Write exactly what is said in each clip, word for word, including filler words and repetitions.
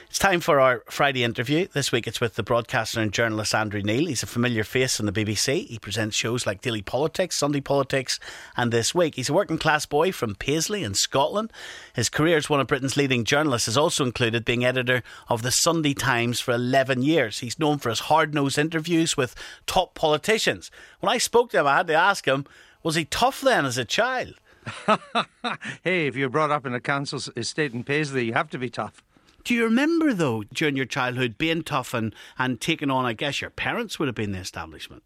It's time for our Friday interview. This week it's with the broadcaster and journalist Andrew Neil. He's a familiar face on the B B C. He presents shows like Daily Politics, Sunday Politics and This Week. He's a working class boy from Paisley in Scotland. His career as one of Britain's leading journalists has also included being editor of the Sunday Times for eleven years. He's known for his hard-nosed interviews with top politicians. When I spoke to him, I had to ask him, was he tough then as a child? Hey, if you're brought up in a council estate in Paisley, you have to be tough. Do you remember, though, during your childhood, being tough and, and taking on, I guess, your parents would have been the establishment?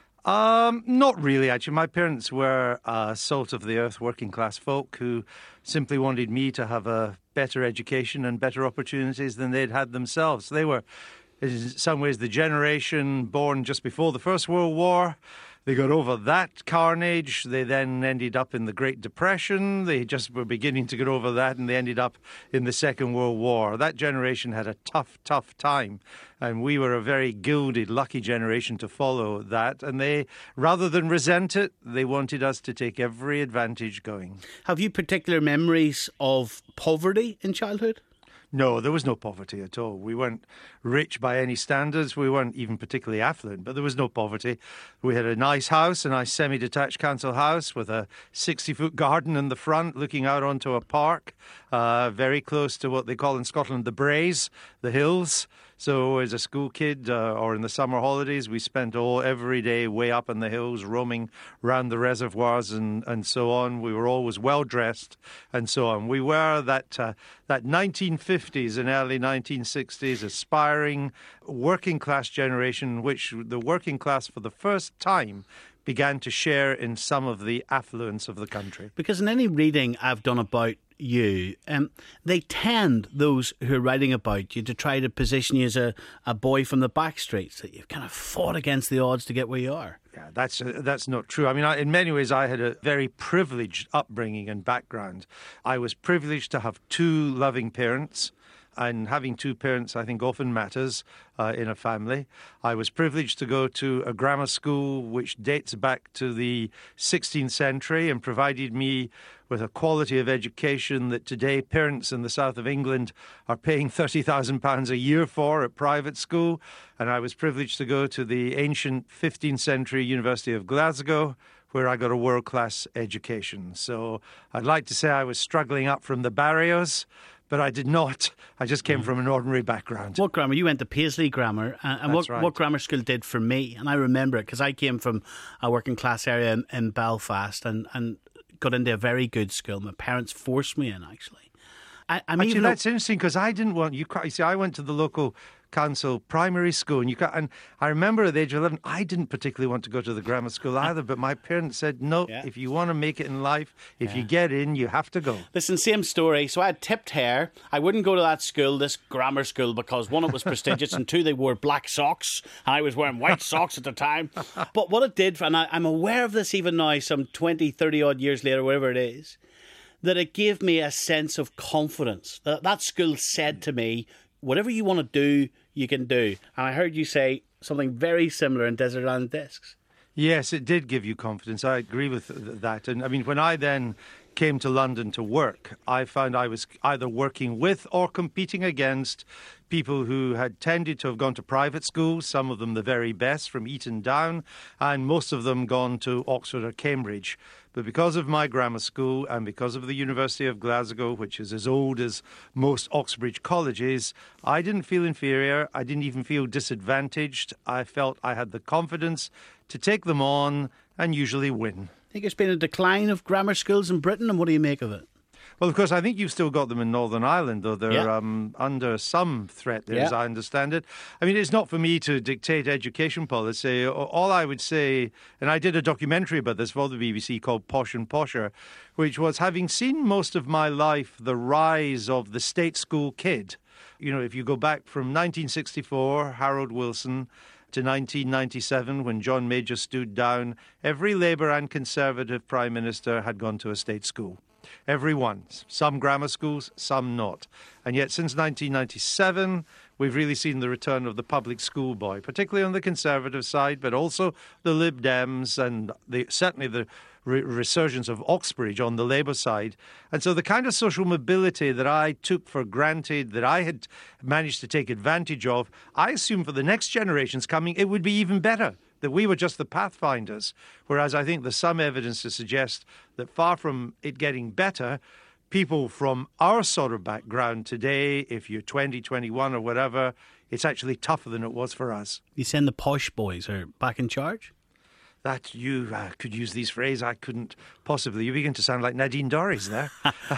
Um, not really, actually. My parents were uh, salt-of-the-earth working-class folk who simply wanted me to have a better education and better opportunities than they'd had themselves. They were, in some ways, the generation born just before the First World War. They got over that carnage. They then ended up in the Great Depression. They just were beginning to get over that, and they ended up in the Second World War. That generation had a tough, tough time, and we were a very gilded, lucky generation to follow that. And they, rather than resent it, they wanted us to take every advantage going. Have you particular memories of poverty in childhood? No, there was no poverty at all. We weren't rich by any standards. We weren't even particularly affluent, but there was no poverty. We had a nice house, a nice semi-detached council house with a sixty-foot garden in the front looking out onto a park, uh, very close to what they call in Scotland the Braes, the hills. So as a school kid uh, or in the summer holidays, we spent all every day way up in the hills, roaming round the reservoirs and, and so on. We were always well dressed and so on. We were that uh, that nineteen fifties and early nineteen sixties aspiring working class generation, which the working class for the first time began to share in some of the affluence of the country. Because in any reading I've done about you, um, they tend, those who are writing about you, to try to position you as a, a boy from the back streets, that you've kind of fought against the odds to get where you are. Yeah, that's uh, that's not true. I mean, I, in many ways, I had a very privileged upbringing and background. I was privileged to have two loving parents. And having two parents, I think, often matters uh, in a family. I was privileged to go to a grammar school which dates back to the sixteenth century and provided me with a quality of education that today parents in the south of England are paying thirty thousand pounds a year for at private school. And I was privileged to go to the ancient fifteenth century University of Glasgow, where I got a world-class education. So I'd like to say I was struggling up from the barriers, but I did not. I just came from an ordinary background. What grammar? You went to Paisley Grammar. Uh, and what, right. what grammar school did for me, and I remember it because I came from a working class area in, in Belfast and, and got into a very good school. My parents forced me in, actually. I, I'm Actually, even that's interesting because I didn't want you. You see, I went to the local council primary school, and you got, and I remember at the age of eleven, I didn't particularly want to go to the grammar school either, but my parents said, no, yeah. If you want to make it in life, if yeah. you get in, you have to go. Listen, same story. So I had tipped hair. I wouldn't go to that school, this grammar school, because one, it was prestigious, and two, they wore black socks, and I was wearing white socks at the time. But what it did, and I, I'm aware of this even now, some twenty, thirty odd years later, whatever it is, that it gave me a sense of confidence. That, that school said to me, whatever you want to do, you can do. And I heard you say something very similar in Desert Island Discs. Yes, it did give you confidence. I agree with that. And I mean, when I then came to London to work, I found I was either working with or competing against people who had tended to have gone to private schools, some of them the very best from Eton down, and most of them gone to Oxford or Cambridge. But because of my grammar school and because of the University of Glasgow, which is as old as most Oxbridge colleges, I didn't feel inferior. I didn't even feel disadvantaged. I felt I had the confidence to take them on and usually win. I think there's been a decline of grammar schools in Britain, and what do you make of it? Well, of course, I think you've still got them in Northern Ireland, though they're yeah. um, under some threat there, yeah. as I understand it. I mean, it's not for me to dictate education policy. All I would say, and I did a documentary about this for the B B C called Posh and Posher, which was, having seen most of my life the rise of the state school kid. You know, if you go back from nineteen sixty-four, Harold Wilson, to nineteen ninety-seven, when John Major stood down, every Labour and Conservative Prime Minister had gone to a state school. Every one. Some grammar schools, some not. And yet since nineteen ninety-seven, we've really seen the return of the public school boy, particularly on the Conservative side, but also the Lib Dems and the, certainly the re- resurgence of Oxbridge on the Labour side. And so the kind of social mobility that I took for granted, that I had managed to take advantage of, I assume for the next generations coming, it would be even better, that we were just the pathfinders. Whereas I think there's some evidence to suggest that far from it getting better, people from our sort of background today, if you're twenty, twenty-one or whatever, it's actually tougher than it was for us. You saying the posh boys are back in charge? That you uh, could use these phrases. I couldn't possibly. You begin to sound like Nadine Dorries there.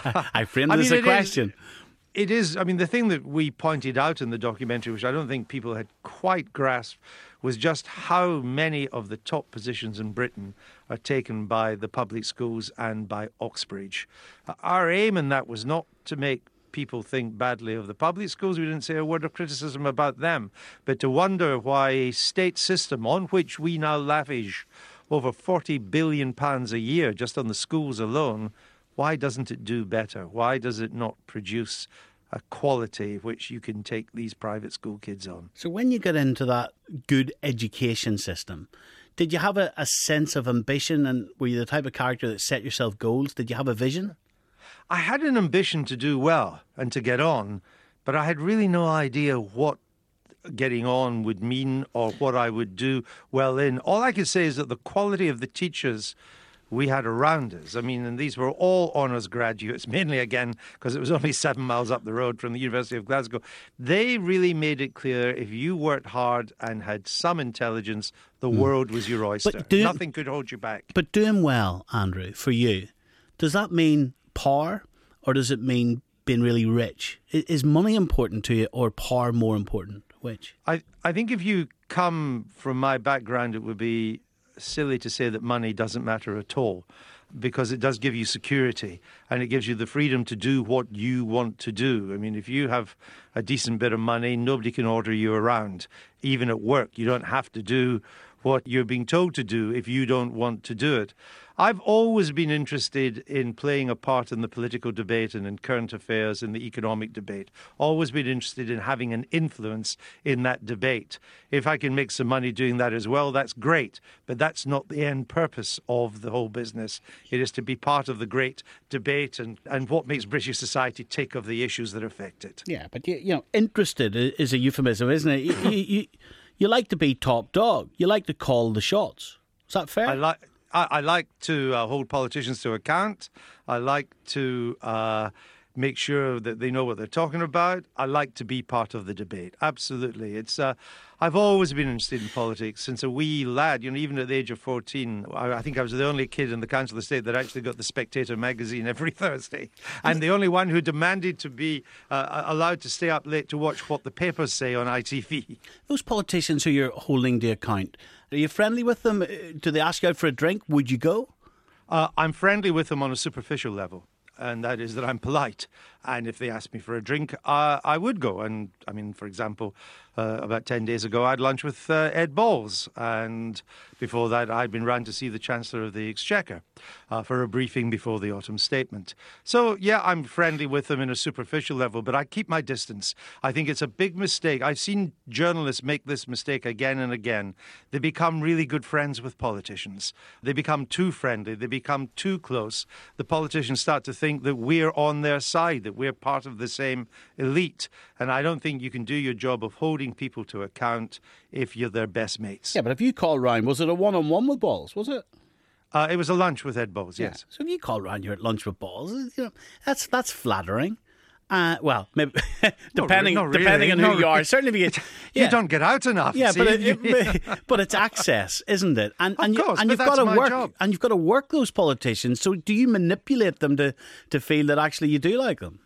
I framed I this mean, as a question. Is, it is. I mean, the thing that we pointed out in the documentary, which I don't think people had quite grasped, was just how many of the top positions in Britain are taken by the public schools and by Oxbridge. Our aim in that was not to make people think badly of the public schools. We didn't say a word of criticism about them, but to wonder why a state system on which we now lavish over forty billion pounds a year just on the schools alone, why doesn't it do better? Why does it not produce a quality which you can take these private school kids on? So when you got into that good education system, did you have a, a sense of ambition, and were you the type of character that set yourself goals? Did you have a vision? I had an ambition to do well and to get on, but I had really no idea what getting on would mean or what I would do well in. All I could say is that the quality of the teachers we had around us, I mean, and these were all honours graduates, mainly again because it was only seven miles up the road from the University of Glasgow. They really made it clear if you worked hard and had some intelligence, the mm. world was your oyster. Do, Nothing could hold you back. But doing well, Andrew, for you, does that mean power, or does it mean being really rich? Is money important to you, or power more important? Which? I, I think if you come from my background, it would be silly to say that money doesn't matter at all, because it does give you security and it gives you the freedom to do what you want to do. I mean, if you have a decent bit of money, nobody can order you around. Even at work, you don't have to do what you're being told to do if you don't want to do it. I've always been interested in playing a part in the political debate and in current affairs and the economic debate. Always been interested in having an influence in that debate. If I can make some money doing that as well, that's great. But that's not the end purpose of the whole business. It is to be part of the great debate and, and what makes British society tick of the issues that affect it. Yeah, but you, you know, interested is a euphemism, isn't it? You, you, you, you like to be top dog. You like to call the shots. Is that fair? I like. I, I like to uh, hold politicians to account. I like to uh, make sure that they know what they're talking about. I like to be part of the debate. Absolutely. It's. Uh, I've always been interested in politics since a wee lad. You know, even at the age of fourteen, I, I think I was the only kid in the Council of State that actually got the Spectator magazine every Thursday, and the only one who demanded to be uh, allowed to stay up late to watch what the papers say on I T V. Those politicians who you're holding to account, are you friendly with them? Do they ask you out for a drink? Would you go? Uh, I'm friendly with them on a superficial level. And that is that I'm polite. And if they ask me for a drink, uh, I would go. And, I mean, for example, uh, about ten days ago, I had lunch with uh, Ed Balls. And before that, I'd been round to see the Chancellor of the Exchequer uh, for a briefing before the autumn statement. So, yeah, I'm friendly with them in a superficial level, but I keep my distance. I think it's a big mistake. I've seen journalists make this mistake again and again. They become really good friends with politicians. They become too friendly. They become too close. The politicians start to think that we're on their side, that we're part of the same elite. And I don't think you can do your job of holding people to account if you're their best mates. Yeah, but if you call round, was it a one-on-one with Balls, was it? Uh, it was a lunch with Ed Balls, yes. Yeah. So if you call round, you're at lunch with Balls, you know, that's that's flattering. Uh, well, maybe depending not really, depending not on really. who you are, certainly if you, yeah. you don't get out enough. Yeah, see? but it, it, but it's access, isn't it? And of and, course, you, and but you've that's got to my work, job. and you've got to work those politicians. So do you manipulate them to to feel that actually you do like them?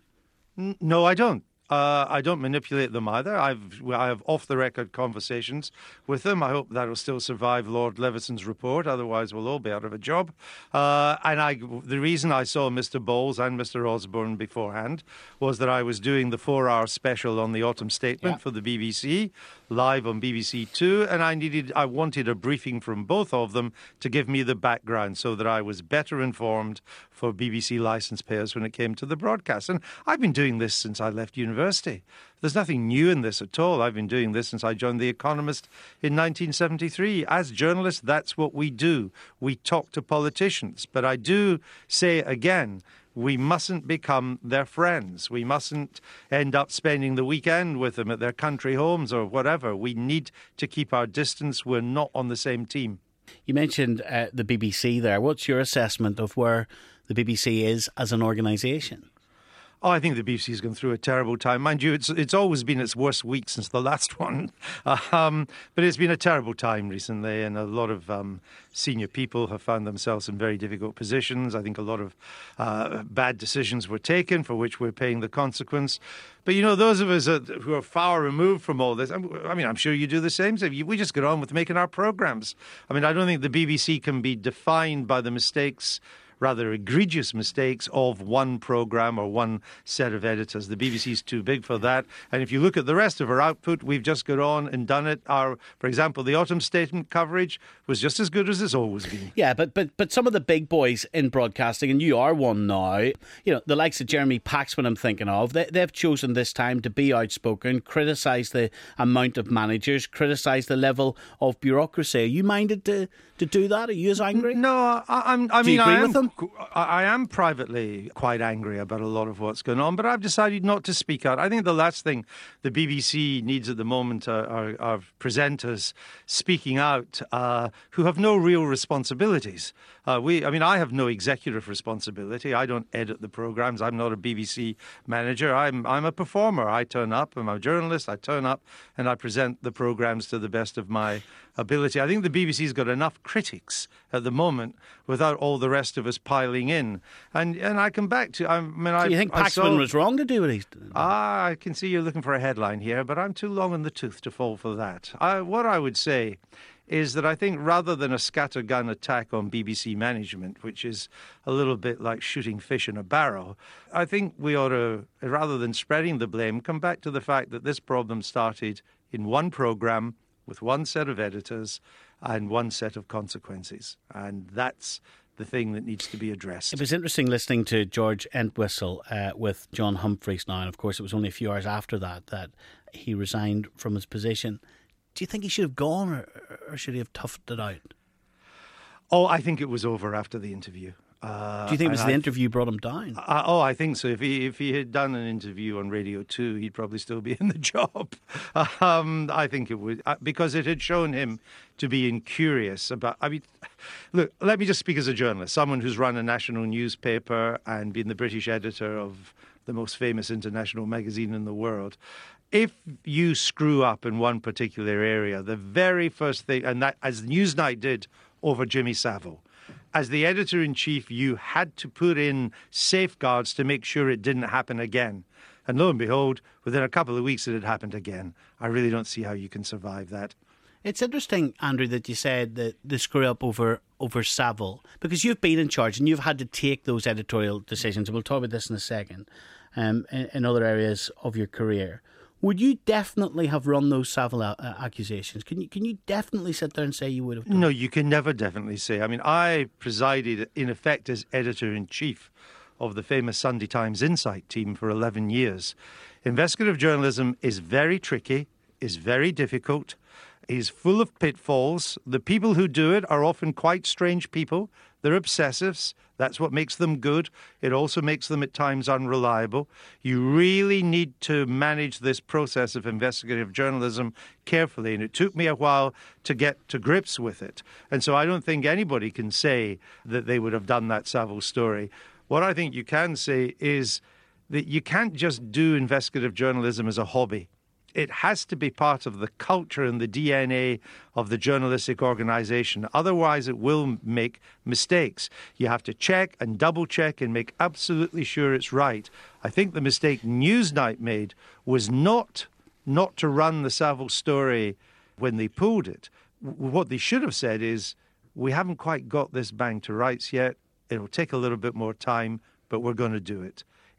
No, I don't. Uh, I don't manipulate them either. I've I have off-the-record conversations with them. I hope that will still survive Lord Levison's report. Otherwise, we'll all be out of a job. Uh, and I, the reason I saw Mister Bowles and Mister Osborne beforehand was that I was doing the four-hour special on the autumn statement yeah. for the B B C, live on B B C Two, and I needed, I wanted a briefing from both of them to give me the background so that I was better informed for B B C licence payers when it came to the broadcast. And I've been doing this since I left university. University. There's nothing new in this at all. I've been doing this since I joined The Economist in nineteen seventy-three. As journalists, that's what we do. We talk to politicians. But I do say again, we mustn't become their friends. We mustn't end up spending the weekend with them at their country homes or whatever. We need to keep our distance. We're not on the same team. You mentioned uh, the B B C there. What's your assessment of where the B B C is as an organisation? Oh, I think the B B C's gone through a terrible time. Mind you, it's it's always been its worst week since the last one. Um, but it's been a terrible time recently, and a lot of um, senior people have found themselves in very difficult positions. I think a lot of uh, bad decisions were taken for which we're paying the consequence. But, you know, those of us who are far removed from all this, I mean, I'm sure you do the same. So we just get on with making our programmes. I mean, I don't think the B B C can be defined by the mistakes, rather egregious mistakes of one programme or one set of editors. The B B C is too big for that. And if you look at the rest of our output, we've just got on and done it. Our, for example, the autumn statement coverage was just as good as it's always been. Yeah, but but but some of the big boys in broadcasting, and you are one now, you know, the likes of Jeremy Paxman I'm thinking of, they, they've chosen this time to be outspoken, criticise the amount of managers, criticise the level of bureaucracy. Are you minded to, to do that? Are you as angry? No, I, I'm, I do mean, you agree I am, with them? I am privately quite angry about a lot of what's going on, but I've decided not to speak out. I think the last thing the B B C needs at the moment are, are, are presenters speaking out uh, who have no real responsibilities. Uh, we, I mean, I have no executive responsibility. I don't edit the programmes. I'm not a B B C manager. I'm I'm a performer. I turn up. I'm a journalist. I turn up and I present the programmes to the best of my ability. I think the B B C's got enough critics at the moment without all the rest of us piling in. And and I come back to, I mean, Do I you think I Paxman saw, was wrong to do what he's doing? Ah, I can see you're looking for a headline here, but I'm too long in the tooth to fall for that. I, what I would say is that I think rather than a scattergun attack on B B C management, which is a little bit like shooting fish in a barrel, I think we ought to, rather than spreading the blame, come back to the fact that this problem started in one programme with one set of editors and one set of consequences. And that's the thing that needs to be addressed. It was interesting listening to George Entwistle uh, with John Humphreys now, and of course it was only a few hours after that that he resigned from his position. Do you think he should have gone, or, or should he have toughed it out? Oh, I think it was over after the interview. Uh, Do you think it was the I, interview brought him down? Uh, oh, I think so. If he if he had done an interview on Radio two, he'd probably still be in the job. Um, I think it would, uh, because it had shown him to be incurious about. I mean, look, let me just speak as a journalist, someone who's run a national newspaper and been the British editor of the most famous international magazine in the world. If you screw up in one particular area, the very first thing, and that as Newsnight did over Jimmy Savile, as the editor-in-chief, you had to put in safeguards to make sure it didn't happen again. And lo and behold, within a couple of weeks it had happened again. I really don't see how you can survive that. It's interesting, Andrew, that you said that the screw up over over Savile, because you've been in charge and you've had to take those editorial decisions. And we'll talk about this in a second, um, in, in other areas of your career. Would you definitely have run those Savile uh, accusations? Can you can you definitely sit there and say you would have done No, it? you can never definitely say. I mean, I presided, in effect, as editor-in-chief of the famous Sunday Times Insight team for eleven years. Investigative journalism is very tricky, is very difficult, is full of pitfalls. The people who do it are often quite strange people. They're obsessives. That's what makes them good. It also makes them at times unreliable. You really need to manage this process of investigative journalism carefully, and it took me a while to get to grips with it. And so I don't think anybody can say that they would have done that Savile story. What I think you can say is that you can't just do investigative journalism as a hobby. It has to be part of the culture and the D N A of the journalistic organization. Otherwise, it will make mistakes. You have to check and double check and make absolutely sure it's right. I think the mistake Newsnight made was not, not to run the Savile story when they pulled it. What they should have said is, we haven't quite got this bang to rights yet. It'll take a little bit more time, but we're going to do it.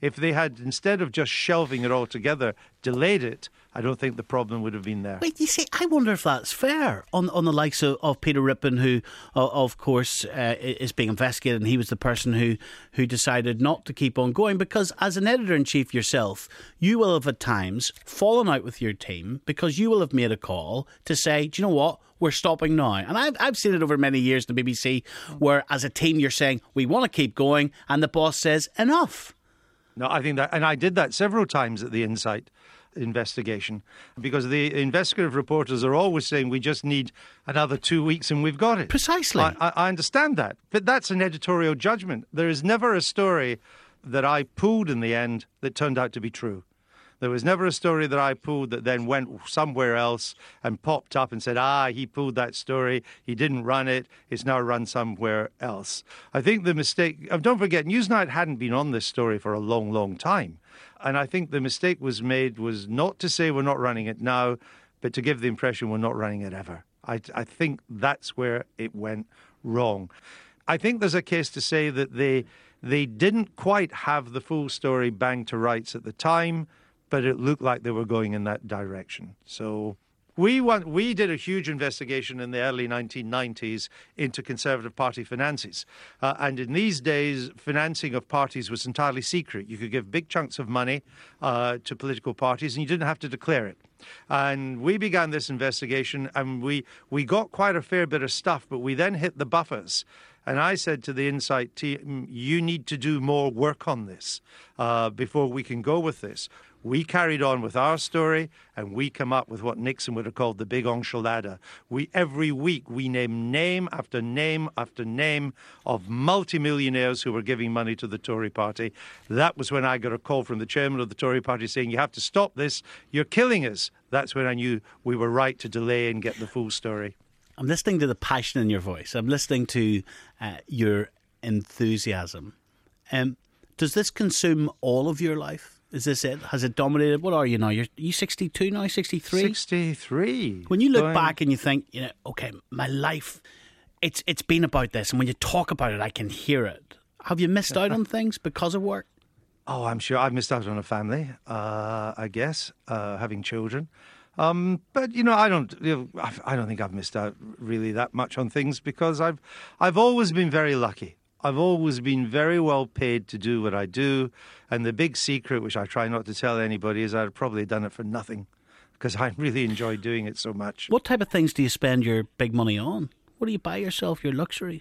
If they had, instead of just shelving it altogether, delayed it, I don't think the problem would have been there. Wait, you see, I wonder if that's fair on on the likes of, of Peter Rippon, who, uh, of course, uh, is being investigated, and he was the person who, who decided not to keep on going. Because as an editor-in-chief yourself, you will have at times fallen out with your team because you will have made a call to say, do you know what, we're stopping now. And I've, I've seen it over many years in the B B C where, as a team, you're saying, we want to keep going, and the boss says, enough. No, I think that, and I did that several times at the Insight investigation, because the investigative reporters are always saying we just need another two weeks and we've got it. Precisely. I, I, I understand that, but that's an editorial judgment. There is never a story that I pulled in the end that turned out to be true. There was never a story that I pulled that then went somewhere else and popped up and said, ah, he pulled that story, he didn't run it, it's now run somewhere else. I think the mistake, don't forget, Newsnight hadn't been on this story for a long, long time. And I think the mistake was made was not to say we're not running it now, but to give the impression we're not running it ever. I, I think that's where it went wrong. I think there's a case to say that they they didn't quite have the full story banged to rights at the time, but it looked like they were going in that direction. So we want, we did a huge investigation in the early nineteen nineties into Conservative Party finances. Uh, and in these days, financing of parties was entirely secret. You could give big chunks of money uh, to political parties and you didn't have to declare it. And we began this investigation and we, we got quite a fair bit of stuff, but we then hit the buffers. And I said to the Insight team, you need to do more work on this uh, before we can go with this. We carried on with our story, and we come up with what Nixon would have called the big enchilada. We every week we name name after name after name of multimillionaires who were giving money to the Tory party. That was when I got a call from the chairman of the Tory party saying, you have to stop this, you're killing us. That's when I knew we were right to delay and get the full story. I'm listening to the passion in your voice. I'm listening to uh, your enthusiasm. Um, does this consume all of your life? Is this it? Has it dominated? What are you now? You're, are you sixty-two now, sixty-three? sixty-three. When you look Going... back and you think, you know, okay, my life, it's it's been about this. And when you talk about it, I can hear it. Have you missed out on things because of work? Oh, I'm sure I've missed out on a family, uh, I guess, uh, having children. Um, but, you know, I don't you know, I don't think I've missed out really that much on things because I've I've always been very lucky. I've always been very well paid to do what I do. And the big secret, which I try not to tell anybody, is I'd probably done it for nothing because I really enjoy doing it so much. What type of things do you spend your big money on? What do you buy yourself, your luxuries?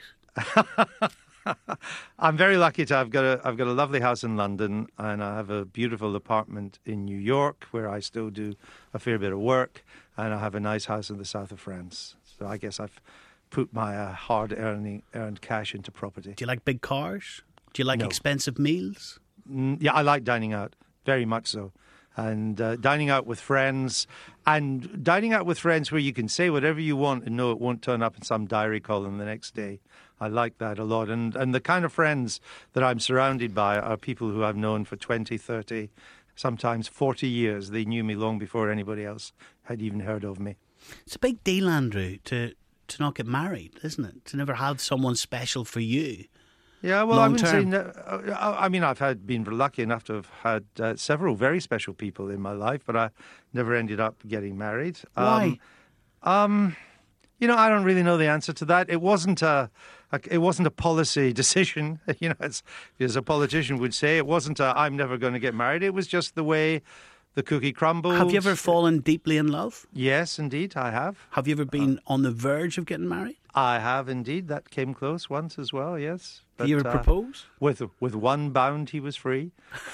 I'm very lucky to have got a, I've got a lovely house in London and I have a beautiful apartment in New York where I still do a fair bit of work, and I have a nice house in the south of France. So I guess I've put my uh, hard earning, earned cash into property. Do you like big cars? Do you like No. expensive meals? Mm, yeah, I like dining out, very much so. And uh, dining out with friends, and dining out with friends where you can say whatever you want and know it won't turn up in some diary column the next day. I like that a lot. And, and the kind of friends that I'm surrounded by are people who I've known for twenty, thirty, sometimes forty years. They knew me long before anybody else had even heard of me. It's a big deal, Andrew, to, to not get married, isn't it? To never have someone special for you. Yeah, well, Long I wouldn't term. say. No, I mean, I've had been lucky enough to have had uh, several very special people in my life, but I never ended up getting married. Why? Um, um, you know, I don't really know the answer to that. It wasn't a, a it wasn't a policy decision. You know, as, as a politician would say, it wasn't a I'm never going to get married. It was just the way the cookie crumbled. Have you ever fallen deeply in love? Yes, indeed, I have. Have you ever been uh, on the verge of getting married? I have indeed. That came close once as well. Yes. Did you ever uh, propose? With with one bound, he was free.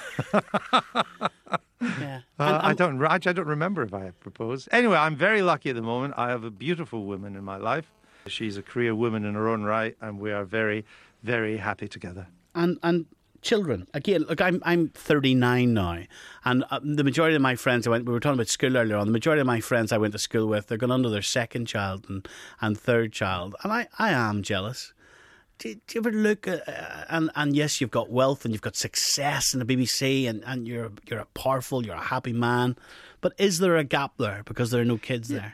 Yeah. Uh, And- I and- don't. I don't remember if I have proposed. Anyway, I'm very lucky at the moment. I have a beautiful woman in my life. She's a career woman in her own right, and we are very, very happy together. And and children again. Look, I'm I'm thirty-nine now, and uh, the majority of my friends I went. We were talking about school earlier on. The majority of my friends I went to school with, they're going on to their second child and, and third child, and I, I am jealous. Do, do you ever look at, uh, and and yes, you've got wealth and you've got success in the B B C, and, and you're you're a powerful, you're a happy man, but is there a gap there because there are no kids there?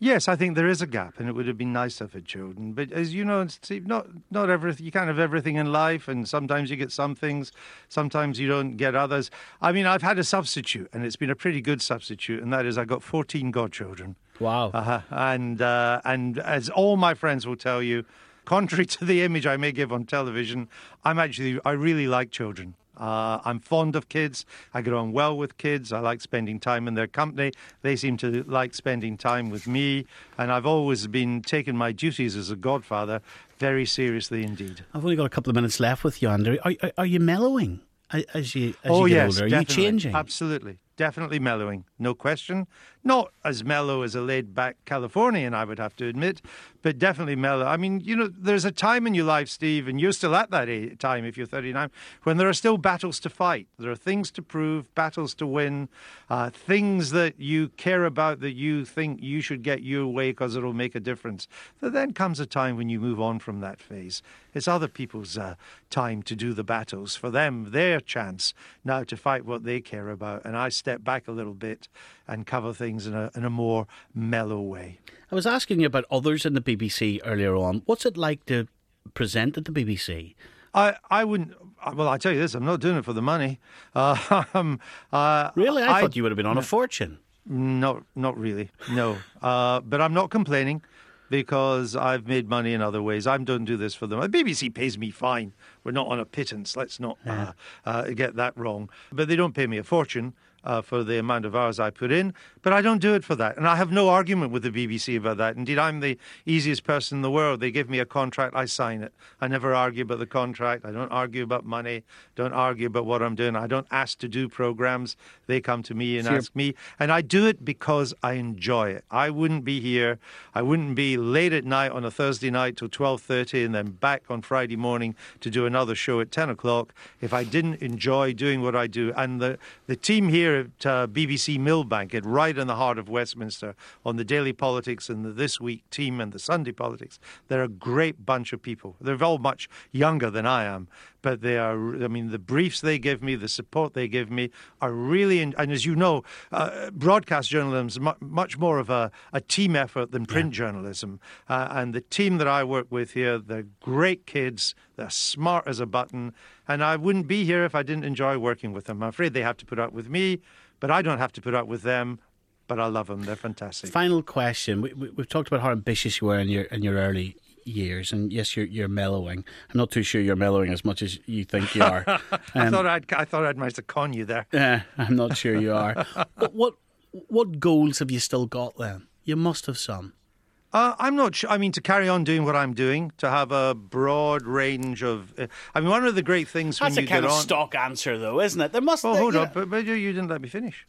Yes, I think there is a gap, and it would have been nice to have had children. But as you know, Steve, not not everything. You can't have everything in life, and sometimes you get some things, sometimes you don't get others. I mean, I've had a substitute, and it's been a pretty good substitute, and that is I got fourteen godchildren. Wow! Uh-huh. And uh, and as all my friends will tell you, contrary to the image I may give on television, I'm actually I really like children. Uh, I'm fond of kids. I get on well with kids. I like spending time in their company. They seem to like spending time with me. And I've always been taking my duties as a godfather very seriously indeed. I've only got a couple of minutes left with you, Andrew. Are, are, are you mellowing as you, as oh, you get yes, older? Are definitely. you changing? Absolutely. Definitely mellowing, no question. Not as mellow as a laid-back Californian, I would have to admit, but definitely mellow. I mean, you know, there's a time in your life, Steve, and you're still at that age, time if you're thirty-nine, when there are still battles to fight. There are things to prove, battles to win, uh, things that you care about that you think you should get your way because it'll make a difference. There then comes a time when you move on from that phase. It's other people's uh, time to do the battles. For them, their chance now to fight what they care about. And I step back a little bit and cover things in a in a more mellow way. I was asking you about others in the B B C earlier on. What's it like to present at the B B C? I, I wouldn't... Well, I tell you this, I'm not doing it for the money. Uh, um, uh, really? I, I thought you would have been on a fortune. No, not really, no. Uh, but I'm not complaining, because I've made money in other ways. I don't do this for them. The B B C pays me fine. We're not on a pittance. Let's not yeah. uh, uh, get that wrong. But they don't pay me a fortune uh, for the amount of hours I put in. But I don't do it for that. And I have no argument with the B B C about that. Indeed, I'm the easiest person in the world. They give me a contract, I sign it. I never argue about the contract. I don't argue about money. Don't argue about what I'm doing. I don't ask to do programs. They come to me and sure. ask me. And I do it because I enjoy it. I wouldn't be here. I wouldn't be late at night on a Thursday night till twelve thirty and then back on Friday morning to do another show at ten o'clock if I didn't enjoy doing what I do. And the, the team here at uh, B B C Millbank, at right in the heart of Westminster, on the Daily Politics and the This Week team and the Sunday Politics, they're a great bunch of people. They're all much younger than I am, but they are, I mean, the briefs they give me, the support they give me are really, in, and as you know, uh, broadcast journalism is mu- much more of a, a team effort than print yeah. journalism. Uh, and the team that I work with here, they're great kids, they're smart as a button, and I wouldn't be here if I didn't enjoy working with them. I'm afraid they have to put up with me, but I don't have to put up with them. But I love them. They're fantastic. Final question. We, we, we've talked about how ambitious you were in your in your early years, and yes, you're you're mellowing. I'm not too sure you're mellowing as much as you think you are. Um, I thought I'd I thought I'd managed to con you there. Yeah, uh, I'm not sure you are. But what what goals have you still got then? You must have some. Uh, I'm not sure. I mean, to carry on doing what I'm doing, to have a broad range of. Uh, I mean, one of the great things That's when you get on. That's a kind of stock answer, though, isn't it? There must. Oh, be, hold you on, know. but, but you didn't let me finish.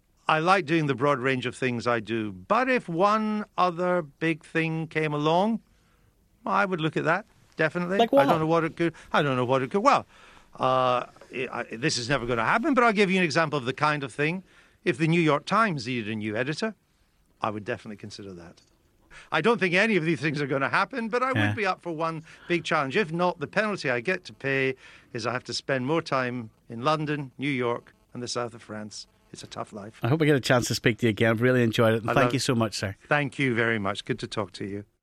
I like doing the broad range of things I do, but if one other big thing came along, I would look at that, definitely. Like what? I don't know what it could. I don't know what it could. Well, uh, it, I, this is never going to happen, but I'll give you an example of the kind of thing. If the New York Times needed a new editor, I would definitely consider that. I don't think any of these things are going to happen, but I yeah. would be up for one big challenge. If not, the penalty I get to pay is I have to spend more time in London, New York, and the south of France. It's a tough life. I hope I get a chance to speak to you again. I've really enjoyed it. And I thank love, you so much, sir. Thank you very much. Good to talk to you.